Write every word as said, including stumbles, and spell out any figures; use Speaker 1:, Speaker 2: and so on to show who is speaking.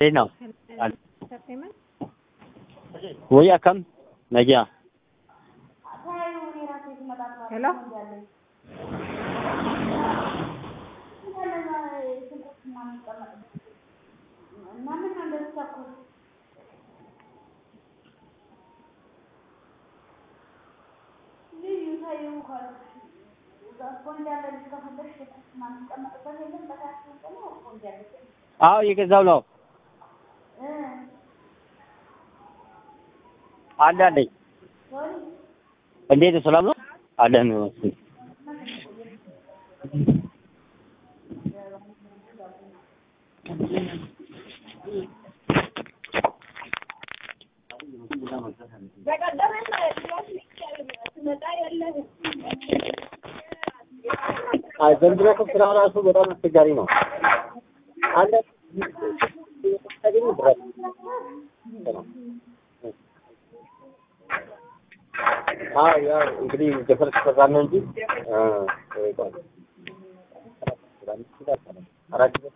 Speaker 1: ነው ወይ አከም ነጃ
Speaker 2: ሄሎ
Speaker 1: አዎ የገዛው ነው አዳለኝ እንዴት ሰላም ነው አለን አይ ዘንድሮ ስራ ራሱ በጣም አስቸጋሪ ነው አንተ ታገኝ ድረስ አዎ ያ እንግዲህ ጀፈር ተፈራነ እንጂ አ ወይ ቆይ አራት